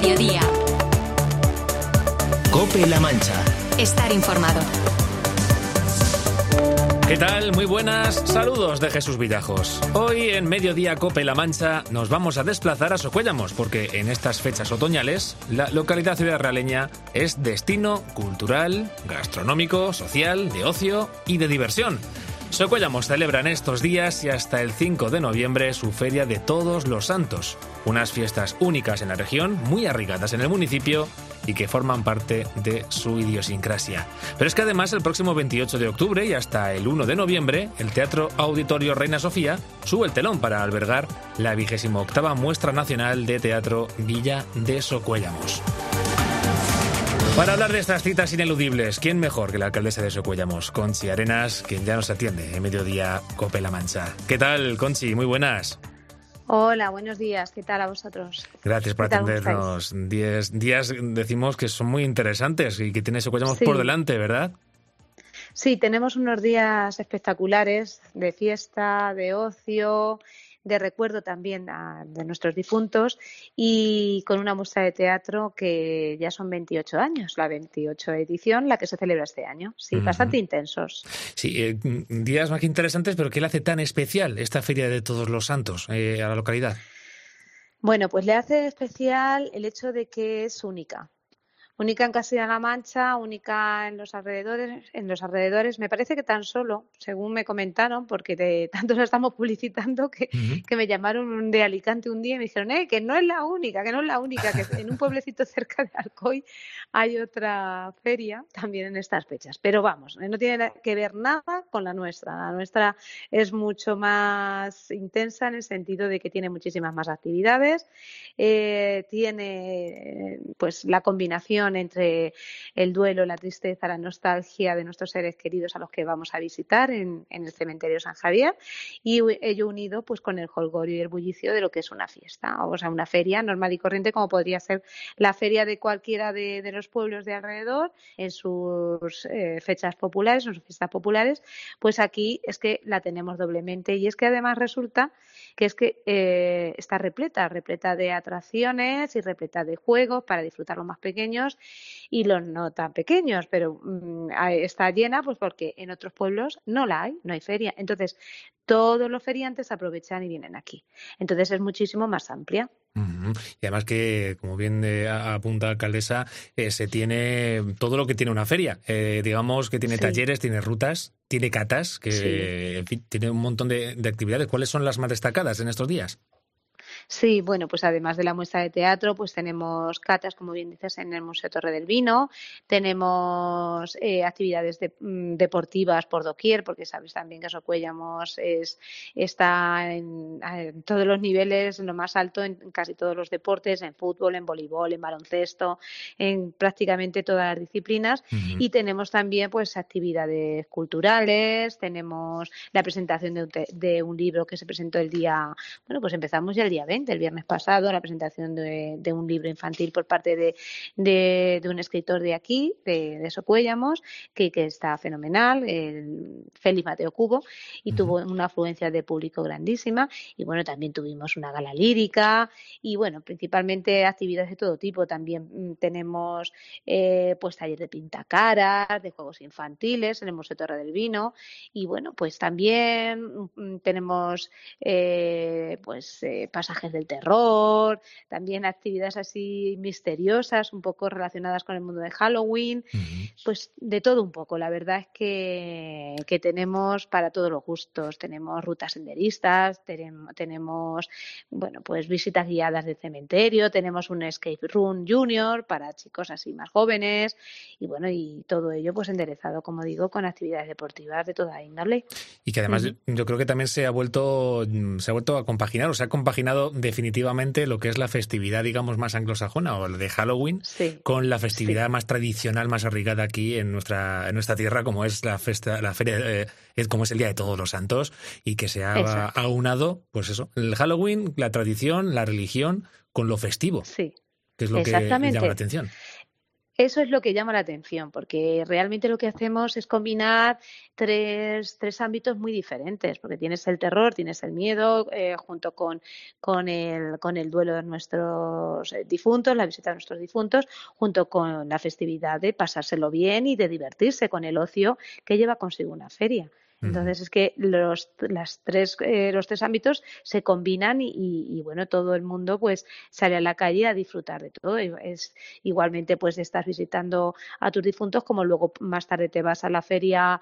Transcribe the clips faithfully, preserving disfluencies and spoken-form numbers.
mediodía. COPE-La Mancha. Estar informado. ¿Qué tal? Muy buenas. Saludos de Jesús Villajos. Hoy en Mediodía COPE-La Mancha nos vamos a desplazar a Socuéllamos porque en estas fechas otoñales la localidad ciudadrealeña es destino cultural, gastronómico, social, de ocio y de diversión. Socuéllamos celebra en estos días y hasta el cinco de noviembre su Feria de Todos los Santos. Unas fiestas únicas en la región, muy arraigadas en el municipio y que forman parte de su idiosincrasia. Pero es que además el próximo veintiocho de octubre y hasta el uno de noviembre, el Teatro Auditorio Reina Sofía sube el telón para albergar la vigésima octava Muestra Nacional de Teatro Villa de Socuéllamos. Para hablar de estas citas ineludibles, ¿quién mejor que la alcaldesa de Socuéllamos, Conchi Arenas, quien ya nos atiende en Mediodía COPE-La Mancha? ¿Qué tal, Conchi? Muy buenas. Hola, buenos días. ¿Qué tal a vosotros? Gracias por atendernos. Diez días decimos que son muy interesantes y que tiene Socuéllamos sí. por delante, ¿verdad? Sí, tenemos unos días espectaculares de fiesta, de ocio, de recuerdo también a, de nuestros difuntos y con una muestra de teatro que ya son veintiocho años, la veintiocho edición, la que se celebra este año. Sí, uh-huh. bastante intensos. Sí, eh, días más que interesantes, pero ¿qué le hace tan especial esta Feria de Todos los Santos eh, a la localidad? Bueno, pues le hace especial el hecho de que es única. Única en Castilla-La Mancha, única en los alrededores, en los alrededores. Me parece que tan solo, según me comentaron, porque de tanto la estamos publicitando, que, uh-huh. que me llamaron de Alicante un día y me dijeron, eh, que no es la única, que no es la única, que en un pueblecito cerca de Alcoy hay otra feria también en estas fechas. Pero vamos, no tiene que ver nada con la nuestra. La nuestra es mucho más intensa en el sentido de que tiene muchísimas más actividades, eh, tiene pues la combinación entre el duelo, la tristeza, la nostalgia de nuestros seres queridos a los que vamos a visitar en, en el cementerio San Javier y ello unido pues con el jolgorio y el bullicio de lo que es una fiesta, o sea, una feria normal y corriente como podría ser la feria de cualquiera de, de los pueblos de alrededor en sus eh, fechas populares, en sus fiestas populares, pues aquí es que la tenemos doblemente y es que además resulta que es que eh, está repleta, repleta de atracciones y repleta de juegos para disfrutar los más pequeños y los no tan pequeños, pero mmm, está llena pues porque en otros pueblos no la hay, no hay feria. Entonces, todos los feriantes aprovechan y vienen aquí. Entonces, es muchísimo más amplia. Uh-huh. Y además que, como bien eh, apunta la alcaldesa, eh, se tiene todo lo que tiene una feria. Eh, digamos que tiene sí. talleres, tiene rutas, tiene catas, que sí. en fin, tiene un montón de, de actividades. ¿Cuáles son las más destacadas en estos días? Sí, bueno, pues además de la muestra de teatro, pues tenemos catas, como bien dices, en el Museo Torre del Vino, tenemos eh, actividades de, mm, deportivas por doquier, porque sabes también que Socuéllamos es, está en, en todos los niveles, en lo más alto, en casi todos los deportes, en fútbol, en voleibol, en baloncesto, en prácticamente todas las disciplinas. Uh-huh. Y tenemos también pues actividades culturales, tenemos la presentación de un, te- de un libro que se presentó el día, bueno, pues empezamos ya el día veinte, el viernes pasado, la presentación de, de un libro infantil por parte de, de, de un escritor de aquí, de, de Socuéllamos, que, que está fenomenal, el Félix Mateo Cubo, y uh-huh. tuvo una afluencia de público grandísima. Y bueno, también tuvimos una gala lírica y bueno, principalmente actividades de todo tipo. También mm, tenemos eh, pues taller de pintacaras, de juegos infantiles en el Museo Torre del Vino y bueno, pues también mm, tenemos eh, pues eh, pasajes del terror, también actividades así misteriosas, un poco relacionadas con el mundo de Halloween, uh-huh. pues de todo un poco. La verdad es que, que tenemos para todos los gustos, tenemos rutas senderistas, tenemos, tenemos bueno, pues visitas guiadas del cementerio, tenemos un escape room junior para chicos así más jóvenes y bueno, y todo ello pues enderezado, como digo, con actividades deportivas de toda índole. Y que además uh-huh. yo creo que también se ha vuelto se ha vuelto a compaginar, o se ha compaginado definitivamente lo que es la festividad, digamos, más anglosajona o la de Halloween, sí. con la festividad sí. más tradicional, más arraigada aquí en nuestra en nuestra tierra, como es la festa, la feria, eh, como es el Día de Todos los Santos, y que se ha Exacto. aunado, pues eso, el Halloween, la tradición, la religión, con lo festivo, sí. que es lo que llama la atención. Eso es lo que llama la atención, porque realmente lo que hacemos es combinar tres, tres ámbitos muy diferentes, porque tienes el terror, tienes el miedo, eh, junto con, con, el, con el duelo de nuestros difuntos, la visita de nuestros difuntos, junto con la festividad de pasárselo bien y de divertirse con el ocio que lleva consigo una feria. Entonces es que los, las tres, eh, los tres ámbitos se combinan y, y, y bueno, todo el mundo pues sale a la calle a disfrutar de todo. Es igualmente pues estás visitando a tus difuntos, como luego más tarde te vas a la feria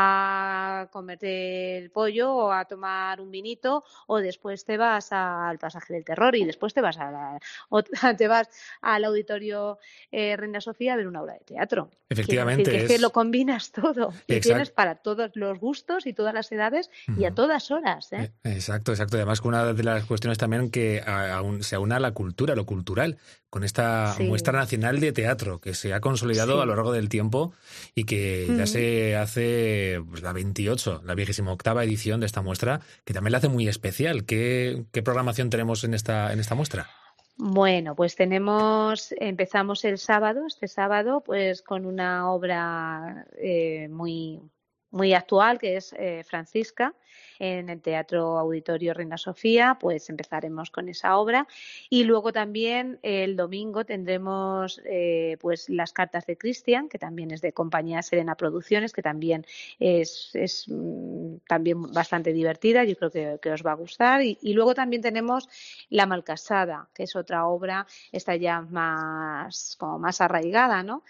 a comerte el pollo o a tomar un vinito, o después te vas al pasaje del terror y después te vas a la, o te vas al auditorio eh, Reina Sofía a ver una obra de teatro. Efectivamente. Quiero decir que es... es que lo combinas todo y Exacto. Tienes para todos los gustos y todas las edades y a todas horas, ¿eh? Exacto, exacto. Además, que una de las cuestiones también que aún se aúna a la cultura, lo cultural, con esta sí. muestra nacional de teatro que se ha consolidado sí. a lo largo del tiempo y que ya mm. se hace pues, la veintiocho, la vigésima octava edición de esta muestra, que también la hace muy especial. ¿Qué, qué programación tenemos en esta, en esta muestra? Bueno, pues tenemos, empezamos el sábado, este sábado, pues con una obra eh, muy muy actual, que es eh, Francisca, en el Teatro Auditorio Reina Sofía, pues empezaremos con esa obra. Y luego también el domingo tendremos eh, pues las cartas de Cristian, que también es de Compañía Serena Producciones, que también es, es mm, también bastante divertida, yo creo que, que os va a gustar. Y, y luego también tenemos La Malcasada, que es otra obra, esta ya más, como más arraigada, ¿no?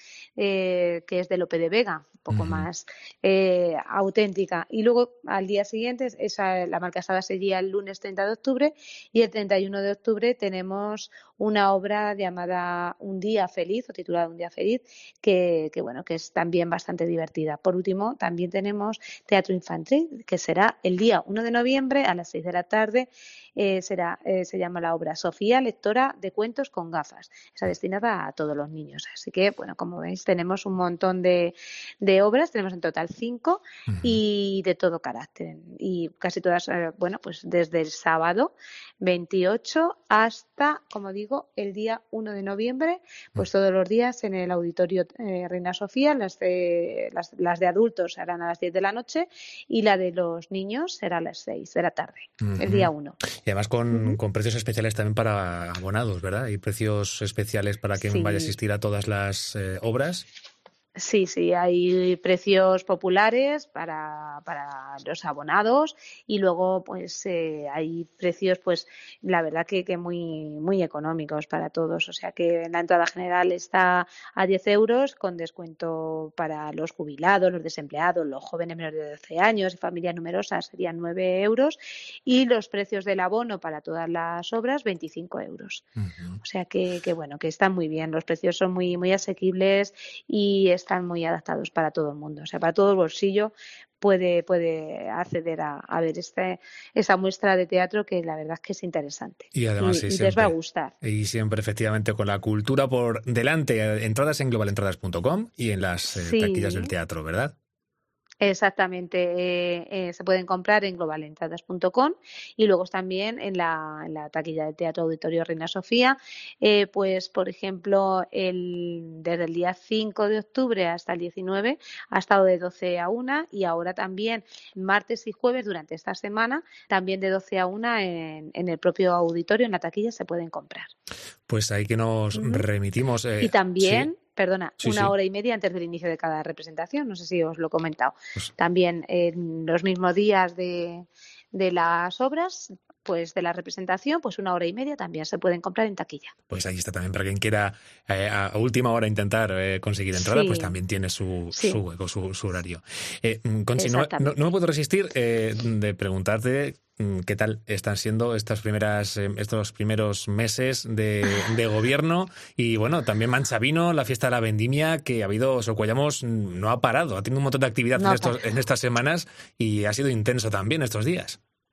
Eh, que es de Lope de Vega, un poco uh-huh. más eh, auténtica. Y luego al día siguiente, esa, La Malcasada sería el lunes treinta de octubre, y el treinta y uno de octubre tenemos una obra llamada Un Día Feliz, o titulada Un Día Feliz, que, que bueno, que es también bastante divertida. Por último, también tenemos teatro infantil, que será el día uno de noviembre a las seis de la tarde. Eh, será, eh, se llama la obra Sofía, lectora de cuentos con gafas. Está destinada a todos los niños. Así que, bueno, como veis, tenemos un montón de, de obras, tenemos en total cinco uh-huh. y de todo carácter. Y casi todas, eh, bueno, pues desde el sábado veintiocho hasta, como digo, el día uno de noviembre, pues uh-huh. todos los días en el Auditorio eh, Reina Sofía. Las de, las, las de adultos serán a las diez de la noche y la de los niños será a las seis de la tarde, uh-huh. el día uno. Y además con, uh-huh. con precios especiales también para abonados, ¿verdad? Hay precios especiales para quien sí. vaya a asistir a todas las eh, obras. Sí, sí, hay precios populares para, para los abonados y luego pues eh, hay precios pues la verdad que, que muy muy económicos para todos, o sea que la entrada general está a diez euros con descuento para los jubilados, los desempleados, los jóvenes menores de doce años y familias numerosas serían nueve euros y los precios del abono para todas las obras veinticinco euros. Uh-huh. O sea que, que bueno, que están muy bien, los precios son muy muy asequibles y están muy adaptados para todo el mundo, o sea, para todo el bolsillo puede, puede acceder a, a ver este, esa muestra de teatro que la verdad es que es interesante y, además, y, sí, y siempre, les va a gustar. Y siempre efectivamente con la cultura por delante, entradas en global entradas punto com y en las eh, sí. taquillas del teatro, ¿verdad? Exactamente, eh, eh, se pueden comprar en global entradas punto com y luego también en la, en la taquilla del Teatro Auditorio Reina Sofía, eh, pues por ejemplo, el, desde el día cinco de octubre hasta el diecinueve ha estado de doce a una y ahora también martes y jueves durante esta semana, también de doce a una en, en el propio auditorio, en la taquilla se pueden comprar. Pues ahí que nos uh-huh. remitimos. Eh, y también... ¿sí? Perdona, sí, una sí. hora y media antes del inicio de cada representación, no sé si os lo he comentado. Pues... También en los mismos días de, de las obras, pues de la representación, pues una hora y media también se pueden comprar en taquilla. Pues ahí está también para quien quiera eh, a última hora intentar eh, conseguir entrada, sí. pues también tiene su, sí. su hueco, su, su horario. Eh, Conchi, no, no, no me puedo resistir eh, de preguntarte qué tal están siendo estas primeras, eh, estos primeros meses de, de gobierno y bueno, también Manchavino, la fiesta de la vendimia que ha habido, Socuellamos no ha parado, ha tenido un montón de actividad no en, estos, en estas semanas y ha sido intenso también estos días.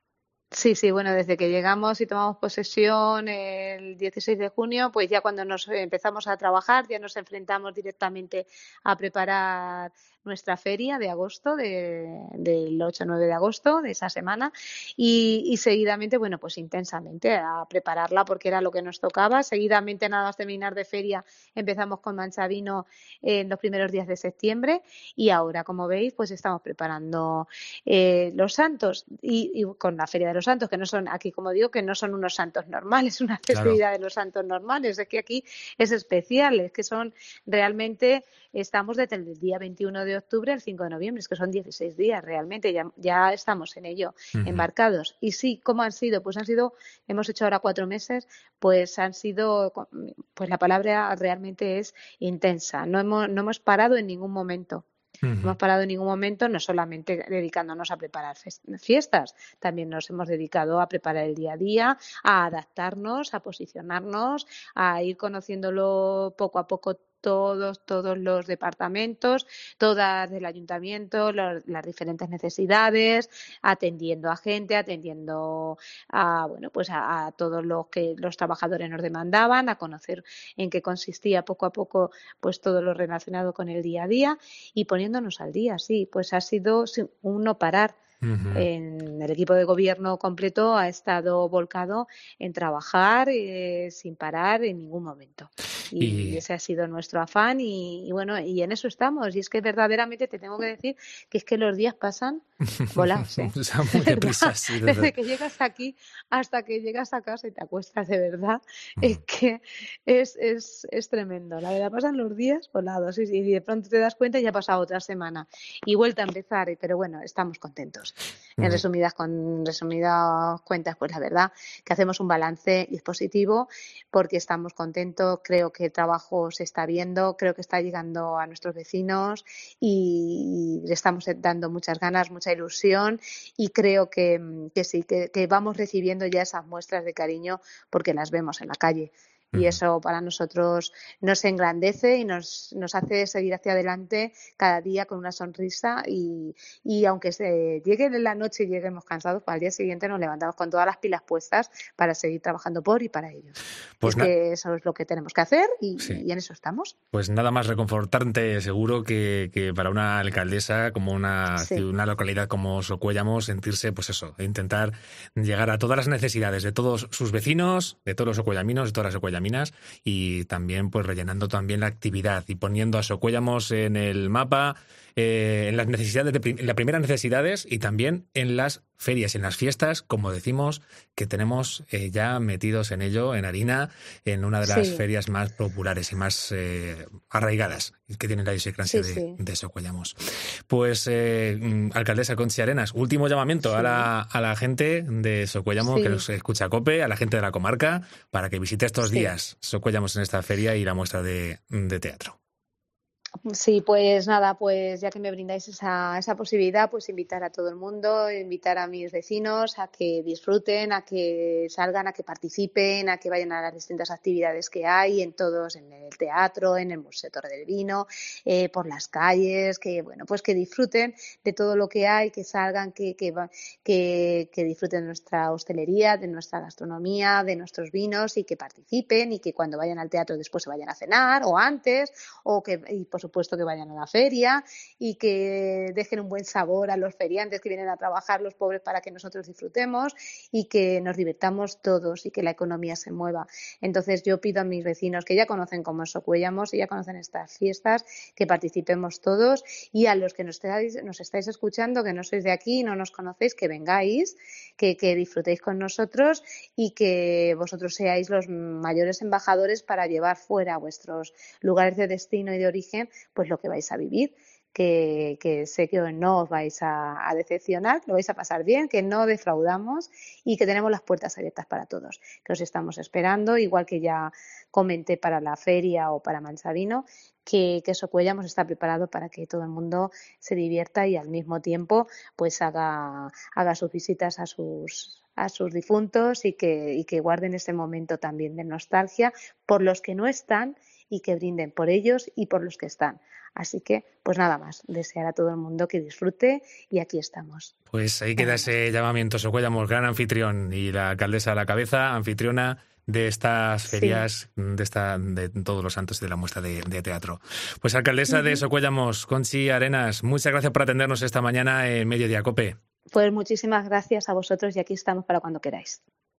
Sí, sí, bueno, desde que llegamos y tomamos posesión el dieciséis de junio, pues ya cuando nos empezamos a trabajar, ya nos enfrentamos directamente a preparar nuestra feria de agosto, de, del ocho nueve de agosto, de esa semana, y, y seguidamente, bueno, pues intensamente a prepararla porque era lo que nos tocaba. Seguidamente, nada más terminar de feria, empezamos con Manchavino en los primeros días de septiembre y ahora, como veis, pues estamos preparando eh, los santos y, y con la Feria de los Santos, que no son aquí, como digo, que no son unos santos normales, una Claro. festividad de los santos normales, es que aquí es especial, es que son realmente, estamos desde el día veintiuno de octubre al cinco de noviembre, es que son dieciséis días realmente, ya, ya estamos en ello, Ujú. embarcados. Y sí, ¿cómo han sido? Pues han sido, hemos hecho ahora cuatro meses, pues han sido, pues la palabra realmente es intensa, no hemos, no hemos parado en ningún momento. No Ujú. hemos parado en ningún momento, no solamente dedicándonos a preparar fiestas, también nos hemos dedicado a preparar el día a día, a adaptarnos, a posicionarnos, a ir conociéndolo poco a poco todos, todos los departamentos, todas del ayuntamiento, los, las diferentes necesidades, atendiendo a gente, atendiendo a, bueno, pues a, a todos los que los trabajadores nos demandaban, a conocer en qué consistía poco a poco pues todo lo relacionado con el día a día y poniéndonos al día, sí, pues ha sido un no parar. Ujú. En el equipo de gobierno completo ha estado volcado en trabajar eh, sin parar en ningún momento. Y Y ese ha sido nuestro afán y, y bueno, y en eso estamos. Y es que verdaderamente te tengo que decir que es que los días pasan volados, ¿eh? o sea, De muy deprisa, verdad, sí, desde... desde que llegas aquí hasta que llegas a casa y te acuestas de verdad, es Ujú. que es, es, es tremendo. La verdad, pasan los días volados y, y de pronto te das cuenta y ya ha pasado otra semana y vuelta a empezar, pero bueno, estamos contentos. En Ujú. resumidas, con resumidas cuentas, pues la verdad que hacemos un balance y es positivo porque estamos contentos, creo que el trabajo se está viendo, creo que está llegando a nuestros vecinos y le estamos dando muchas ganas, mucha ilusión y creo que, que sí, que, que vamos recibiendo ya esas muestras de cariño porque las vemos en la calle. Y Ujú. eso para nosotros nos engrandece y nos, nos hace seguir hacia adelante cada día con una sonrisa y, y aunque se llegue de la noche y lleguemos cansados, pues al día siguiente nos levantamos con todas las pilas puestas para seguir trabajando por y para ellos. Y Pues es na- que eso es lo que tenemos que hacer sí. y, y en eso estamos. Pues nada más reconfortante seguro que, que para una alcaldesa como una, Sí, una localidad como Socuéllamos sentirse, pues eso, intentar llegar a todas las necesidades de todos sus vecinos, de todos los socuellaminos, de todas las socuellaminas y también pues rellenando también la actividad y poniendo a Socuéllamos en el mapa, eh, en las necesidades, de, en las primeras necesidades y también en las ferias, en las fiestas, como decimos, que tenemos eh, ya metidos en ello, en harina, en una de las sí, ferias más populares y más eh, arraigadas que tiene la idiosincrasia sí, de, sí, de Socuellamos. Pues, eh, alcaldesa Conchi Arenas, último llamamiento a sí, la, a la gente de Socuellamos que sí, nos escucha COPE, a la gente de la comarca, para que visite estos sí. días Socuellamos en esta feria y la muestra de, de teatro. Sí, pues nada, pues ya que me brindáis esa, esa posibilidad, pues invitar a todo el mundo, invitar a mis vecinos a que disfruten, a que salgan, a que participen, a que vayan a las distintas actividades que hay en todos, en el teatro, en el Museo Torre del Vino, eh, por las calles, que bueno, pues que disfruten de todo lo que hay, que salgan, que, que, que, que disfruten de nuestra hostelería, de nuestra gastronomía, de nuestros vinos y que participen y que cuando vayan al teatro después se vayan a cenar o antes o que y por supuesto que vayan a la feria y que dejen un buen sabor a los feriantes que vienen a trabajar, los pobres, para que nosotros disfrutemos y que nos divirtamos todos y que la economía se mueva. Entonces yo pido a mis vecinos que ya conocen cómo es Socuéllamos y ya conocen estas fiestas, que participemos todos y a los que nos estáis, nos estáis escuchando, que no sois de aquí, no nos conocéis, que vengáis, que, que disfrutéis con nosotros y que vosotros seáis los mayores embajadores para llevar fuera a vuestros lugares de destino y de origen, pues lo que vais a vivir. Que, que sé que no os vais a, a decepcionar, que lo vais a pasar bien, que no defraudamos y que tenemos las puertas abiertas para todos, que os estamos esperando, igual que ya comenté para la feria o para Mansavino, que, que Socuéllamos está preparado para que todo el mundo se divierta y al mismo tiempo pues haga, haga sus visitas a sus a sus difuntos y que, y que guarden ese momento también de nostalgia por los que no están y que brinden por ellos y por los que están. Así que, pues nada más, desear a todo el mundo que disfrute y aquí estamos. Pues ahí queda ese llamamiento, Socuéllamos, gran anfitrión y la alcaldesa a la cabeza, anfitriona de estas ferias, sí. de esta de todos los santos y de la muestra de, de teatro. Pues alcaldesa uh-huh. de Socuéllamos, Conchi Arenas, muchas gracias por atendernos esta mañana en Mediodía Cope. Pues muchísimas gracias a vosotros y aquí estamos para cuando queráis.